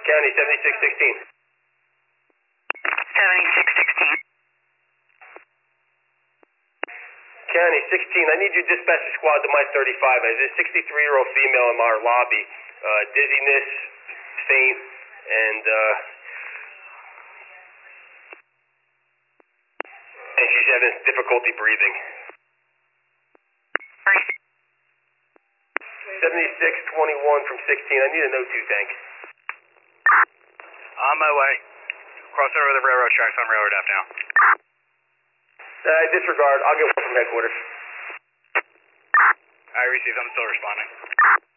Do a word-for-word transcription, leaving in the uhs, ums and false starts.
County seventy-six sixteen. seventy-six sixteen. County sixteen, I need you to dispatch a squad to my thirty-five. There's a sixty-three-year-old female in our lobby. Uh, dizziness, faint, and uh, and she's having difficulty breathing. seventy-six twenty-one from sixteen, I need a no two tank. On my way. Crossing over the railroad tracks on railroad F now. Uh, disregard, I'll get one from headquarters. I received, I'm still responding.